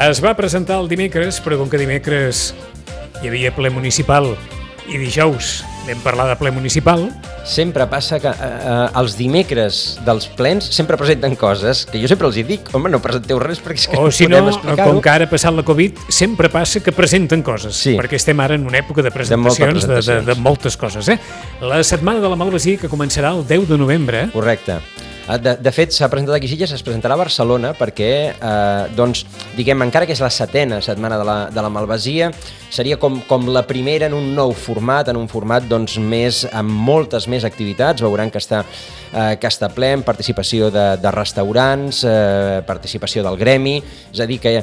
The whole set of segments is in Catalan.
Es va presentar el dimecres, però com que dimecres hi havia ple municipal i dijous vam parlar de ple municipal. Sempre passa que els dimecres dels plens sempre presenten coses que jo sempre els hi dic, home, no presenteu res perquè és que o si podem no, explicar-ho. com que ara ha passat la Covid, sempre passa que presenten coses, Sí. perquè estem ara en una època de presentacions, de moltes coses. La setmana de la Malvasia, que començarà el 10 de novembre. Correcte. De fet, s'ha presentat aquí a Sitges, es presentarà a Barcelona perquè, doncs, diguem, encara que és la setena setmana de la Malvasia, seria com la primera en un nou format, en un format doncs, amb moltes més activitats. Veuran que està ple, amb participació de restaurants, participació del gremi, és a dir, que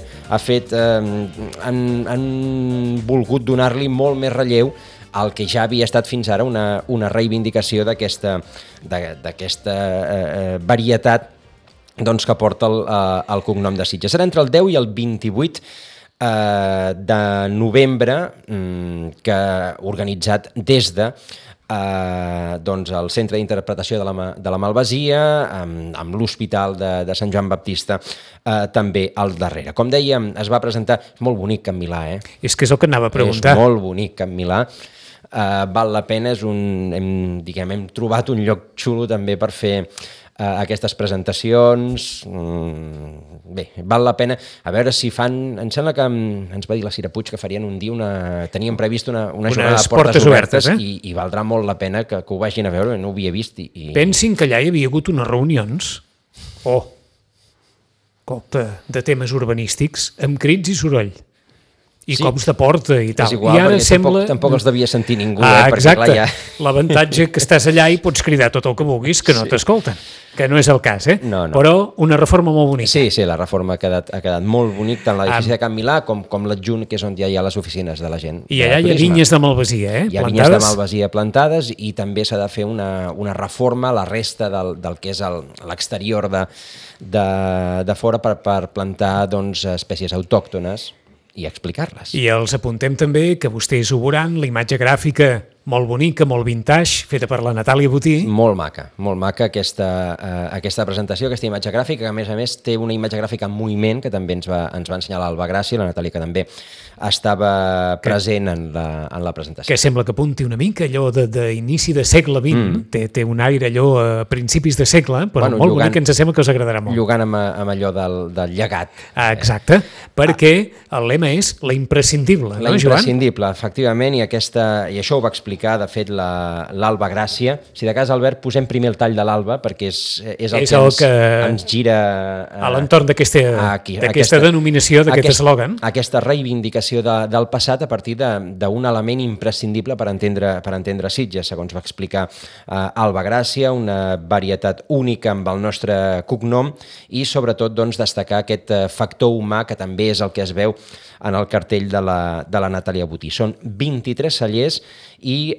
han volgut donar-li molt més relleu el que ja havia estat fins ara una reivindicació d'aquesta varietat doncs, que porta el cognom de Sitges. Serà entre el 10 i el 28 de novembre, que organitzat des de doncs, el Centre d'Interpretació de la Malvasia, amb l'Hospital de Sant Joan Baptista també al darrere. Com dèiem, es va presentar, és molt bonic Can Milà, És que és el que anava a preguntar. És molt bonic Can Milà. Val la pena, hem trobat un lloc xulo també per fer aquestes presentacions. Bé, val la pena. A veure si fan... Em sembla que ens va dir la Cira Puig que farien un dia teníem previst una jornada de portes obertes i valdrà molt la pena que ho vagin a veure, no ho havia vist. Pensin que allà hi havia hagut unes reunions de temes urbanístics amb crits i soroll. I sí, cops de porta i tal. És igual, I ara perquè tampoc els devia sentir ningú. Exacte. Clar, l'avantatge que estàs allà i pots cridar tot el que vulguis, que no t'escolten, que no és el cas, No. Però una reforma molt bonica. Sí, la reforma ha quedat molt bonic, tant l'edifici de Can Milà com l'adjunt, que és on ja hi ha les oficines de la gent. I allà hi ha vinyes de Malvasia, Hi ha vinyes de Malvasia plantades i també s'ha de fer una reforma a la resta del que és l'exterior de fora per plantar espècies autòctones i explicar-les. I els apuntem també que vostès ho veuran, la imatge gràfica molt bonica, molt vintage, feta per la Natàlia Botí. Molt maca aquesta presentació, aquesta imatge gràfica, que a més té una imatge gràfica en moviment, que també ens va ensenyar l'Alba Gràcia, la Natàlia, que també estava present en la presentació. Que sembla que apunti una mica allò d'inici de segle XX, té un aire allò a principis de segle, però molt bonic, que ens sembla que us agradarà molt. Jugant amb allò del llegat. Exacte, perquè el lema és la imprescindible, no, Joan? La imprescindible, efectivament, i això ho va explicar, de fet, l'Alba Gràcia. Si de cas, Albert, posem primer el tall de l'Alba, perquè és el que ens gira a l'entorn d'aquesta denominació, d'aquest eslògan. Aquesta reivindicació del passat a partir d'un element imprescindible per entendre Sitges, segons va explicar Alba Gràcia, una varietat única amb el nostre cognom i, sobretot, destacar aquest factor humà que també és el que es veu en el cartell de la Natàlia Botí. Són 23 cellers i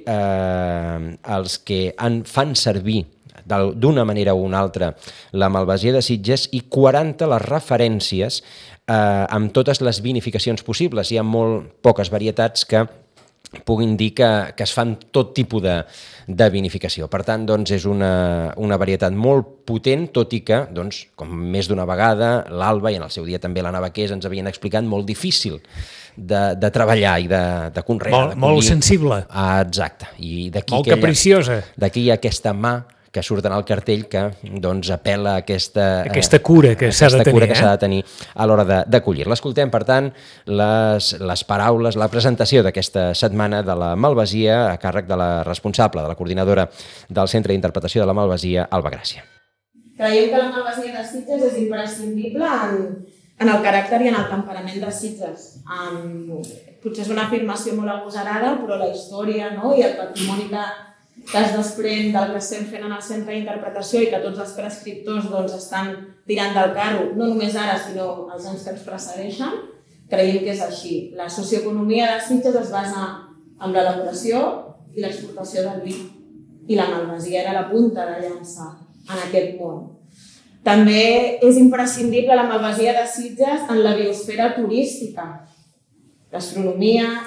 els que fan servir d'una manera o una altra la Malvasia de Sitges i 40 les referències amb totes les vinificacions possibles. Hi ha molt poques varietats que puguin dir que es fan tot tipus de vinificació. Per tant, és una varietat molt potent, tot i que, com més d'una vegada, l'Alba i en el seu dia també la Navaqués ens havien explicat, molt difícil de treballar i de conrear. Molt sensible. Exacte. Molt capriciosa. D'aquí hi ha aquesta mà que surt en el cartell que apel·la a aquesta cura que s'ha de tenir a l'hora d'acollir. L'escoltem, per tant, les paraules, la presentació d'aquesta setmana de la Malvasia a càrrec de la responsable, de la coordinadora del Centre d'Interpretació de la Malvasia, Alba Gràcia. Creiem que la Malvasia de Sitges és imprescindible en el caràcter i en el temperament de Sitges. Potser és una afirmació molt agosarada, però la història i el patrimoni que es desprèn del que estem fent en el centre d'interpretació i que tots els prescriptors estan tirant del carro, no només ara, sinó els anys que ens precedeixen, creiem que és així. La socioeconomia de Sitges es basa en l'elaboració i l'exportació del vi, i la Malvasia era la punta de llança en aquest món. També és imprescindible la Malvasia de Sitges en la biosfera turística, gastronomia,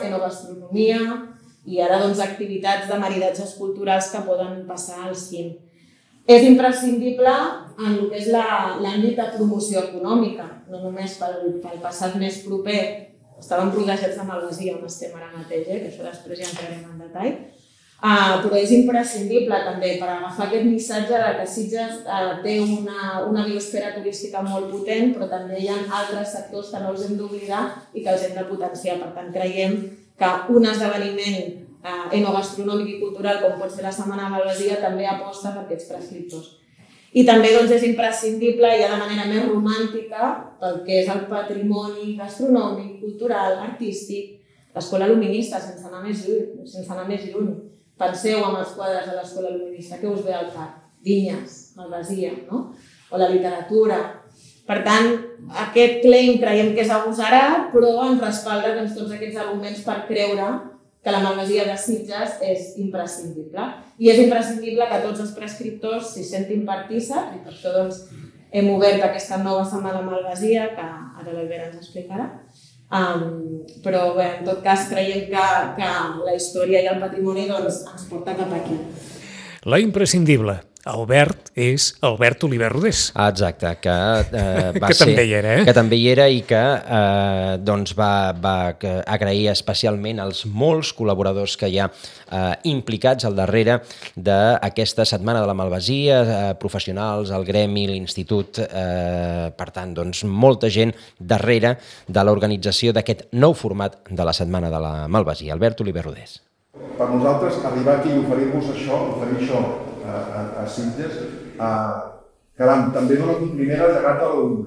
enogastronomia, i ara activitats de maridatges culturals que poden passar al cim. És imprescindible en el que és l'àmbit de promoció econòmica, no només pel passat més proper. Estàvem rodejats de malvasia on estem ara mateix, que això després ja entrarem en detall, però és imprescindible també per agafar aquest missatge de que Sitges té una biosfera turística molt potent, però també hi ha altres sectors que no els hem d'oblidar i que els hem de potenciar. Per tant, creiem que un esdeveniment enogastronòmic i cultural com pot ser la Setmana de Malvasia també aposta per aquests prescriptors. I també és imprescindible, ja de manera més romàntica, pel que és el patrimoni gastronòmic, cultural, artístic, l'Escola Luminista, sense anar més lluny. Penseu en els quadres de l'Escola Luminista, què us ve al cap? Vinyes, Malvasia, no? O la literatura. Per tant, aquest claim creiem que és agosarat, però ens respalda tots aquests arguments per creure que la Malvasia de Sitges és imprescindible. I és imprescindible que tots els prescriptors s'hi sentin partíceps, i per això hem obert aquesta nova Setmana Malvasia, que ara l'Albert ens explicarà. Però bé, en tot cas creiem que la història i el patrimoni ens porta cap aquí. La imprescindible. Albert és Albert Oliver Rodés. Exacte, que va que ser... també hi era, Que també hi era i que va agrair especialment als molts col·laboradors que hi ha implicats al darrere d'aquesta Setmana de la Malvasia, professionals, el gremi, l'institut, per tant, molta gent darrere de l'organització d'aquest nou format de la Setmana de la Malvasia. Albert Oliver Rodés. Per nosaltres, arribar aquí i oferir-vos això, oferir això a Sitges, caram, també dona compliment al llegat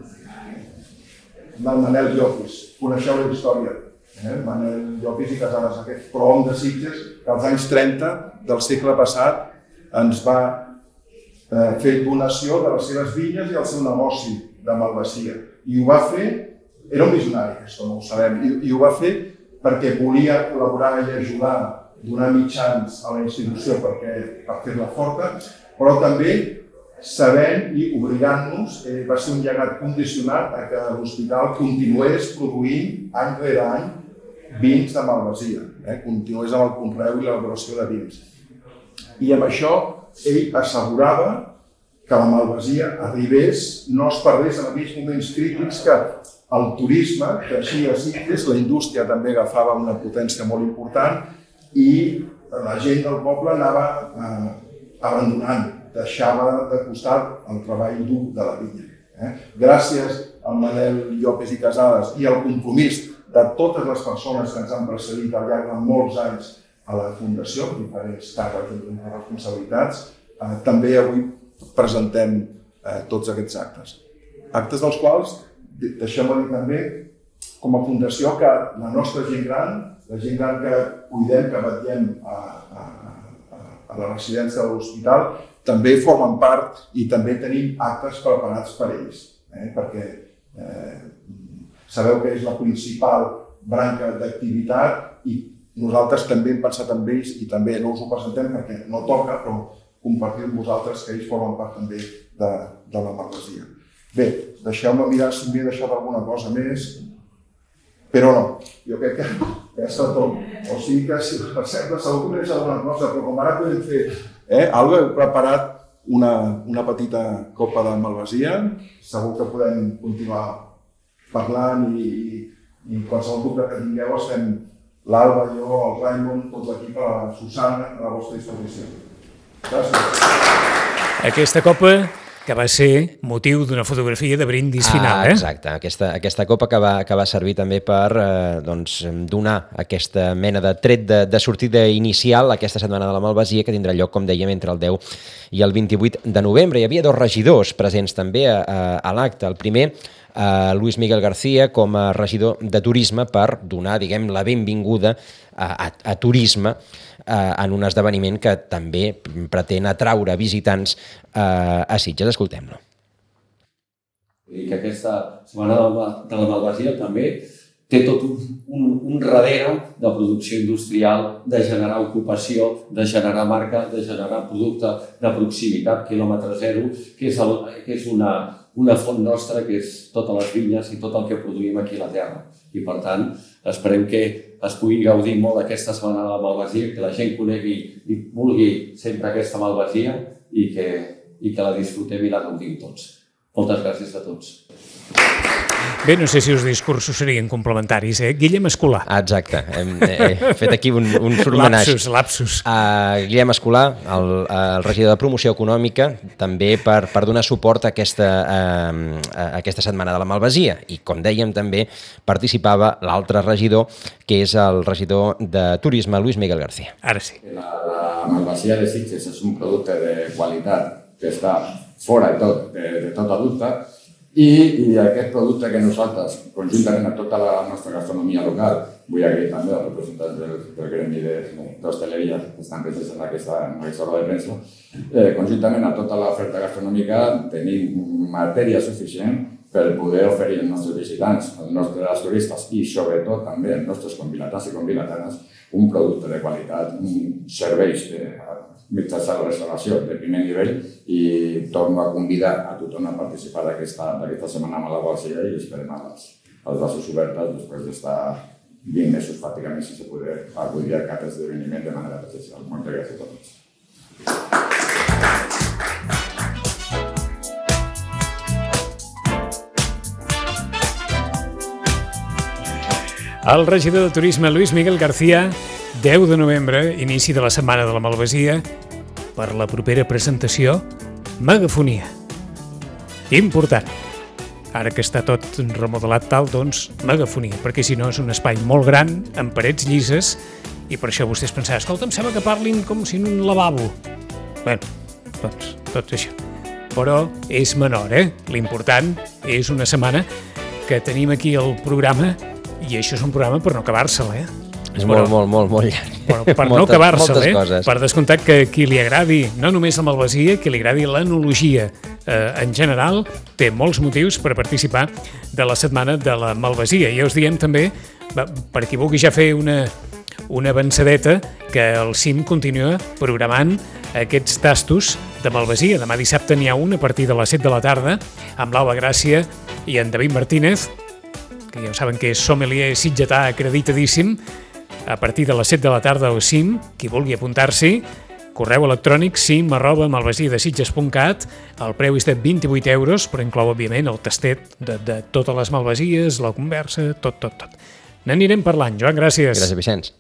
del Manel Llopis. Coneixeu la història. Manel Llopis i Casades, aquest prohom de Sitges que als anys 30 del segle passat ens va fer donació de les seves vinyes i el seu negoci de malvasia. I ho va fer, era un visionari, això no ho sabem, i ho va fer perquè volia col·laborar i ajudar, donar mitjans a la institució per fer-la forta, però també sabent i obligant-nos, va ser un llegat condicionat a que l'hospital continués produint any rere any vins de malvasia, continués amb el conreu i l'elaboració de vins. I amb això ell assegurava que la malvasia arribés, no es perdés en aquells moments crítics que el turisme creixia a Sitges, la indústria també agafava una potència molt important i la gent del poble anava abandonant, deixava de costat el treball dur de la vinya. Gràcies al Manel Llopis i Casades i al compromís de totes les persones que ens han precedit al llarg de molts anys a la Fundació, diferents càrrecs i responsabilitats, també avui presentem tots aquests actes. Actes dels quals, deixem-ho dir també, com a fundació, que la nostra gent gran, la gent gran que cuidem, que vetllem a la residència de l'hospital, també formen part i també tenim actes preparats per ells, perquè sabeu que és la principal branca d'activitat i nosaltres també hem pensat en ells i també no us ho presentem perquè no toca, però compartir amb vosaltres que ells formen part també de la malvasia. Bé, deixeu-me mirar si m'he deixat alguna cosa més, però no, jo crec que ja està tot. O sigui que si us sembla segur que m'he deixat alguna cosa, però com ara podem fer he preparat una petita copa de malvasia, segur que podem continuar parlant i qualsevol dubte que tingueu estem l'Alba, jo, el Raimon, tot l'equip, la Susana, a la vostra disposició. Gràcies. Aquesta copa que va ser motiu d'una fotografia de brindis final. Exacte, aquesta copa que va servir també per donar aquesta mena de tret de sortida inicial a aquesta Setmana de la Malvasia que tindrà lloc, com dèiem, entre el 10 i el 28 de novembre. Hi havia dos regidors presents també a l'acte. El primer, Luis Miguel García, com a regidor de Turisme, per donar, diguem, la benvinguda a turisme en un esdeveniment que també pretén atraure visitants a Sitges. Escoltem-lo. I que aquesta Setmana de la Malvasia també té tot un darrere de producció industrial, de generar ocupació, de generar marca, de generar producte de proximitat, quilòmetre zero, que és una font nostra, que és totes les vinyes i tot el que produïm aquí a la terra. I, per tant, esperem que es pugui gaudir molt d'aquesta Setmana de la Malvasia, que la gent conegui i vulgui sempre aquesta malvasia i que i que la disfrutem i la gaudim tots. Moltes gràcies a tots. Bé, no sé si els discursos serien complementaris, Guillem Escolà. Exacte, he fet aquí un surmenaix. Lapsus. Guillem Escolà, el regidor de Promoció Econòmica, també per donar suport a aquesta setmana de la Malvasia. I, com dèiem, també participava l'altre regidor, que és el regidor de Turisme, Luis Miguel García. Ara sí. La Malvasia de Sitges és un producte de qualitat que està fora de tota dubte, i aquest producte que nosaltres, conjuntament amb tota la nostra gastronomia local, vull agrair també als representants del gremi d'hostaleria que estan presents en aquesta roda de premsa, conjuntament amb tota l'oferta gastronòmica tenim matèria suficient per poder oferir als nostres visitants, als nostres turistes i sobretot també als nostres convidatans i convidatanes un producte de qualitat, serveis mitjançant la restauració de primer nivell, i torno a convidar a tothom a participar d'aquesta setmana Malvasia i esperem els braços oberts després d'estar 20 mesos pràcticament sense poder acudir a cap esdeveniment de manera presencial. Moltes gràcies a tots. El regidor de Turisme, Luis Miguel García, 10 de novembre, inici de la Setmana de la Malvasia, per la propera presentació, megafonia. Important. Ara que està tot remodelat tal, doncs, megafonia, perquè si no és un espai molt gran, amb parets llises, i per això vostès pensaran, escolta, em sembla que parlin com si en un lavabo. Bé, doncs, tot això. Però és menor, L'important és una setmana que tenim aquí el programa, i això és un programa per no acabar-se'l, És molt llarg. Però per no acabar-se'l, coses. Per descomptat que qui li agradi, no només la Malvasia, qui li agradi l'enologia en general, té molts motius per participar de la Setmana de la Malvasia. I us diem també, per qui vulgui ja fer una avançadeta, que el CIM continua programant aquests tastos de Malvasia. Demà dissabte n'hi ha un a partir de les 7 de la tarda, amb l'Alba Gràcia i en David Martínez, que ja saben que és sommelier sitgetà acreditadíssim, a partir de les 7 de la tarda al CIM, qui vulgui apuntar-s'hi, correu electrònic sim@malvasiadesitges.cat, el preu és de 28 euros, però inclou, òbviament, el tastet de totes les malvasies, la conversa, tot. N'anirem parlant. Joan, gràcies. Gràcies, Vicenç.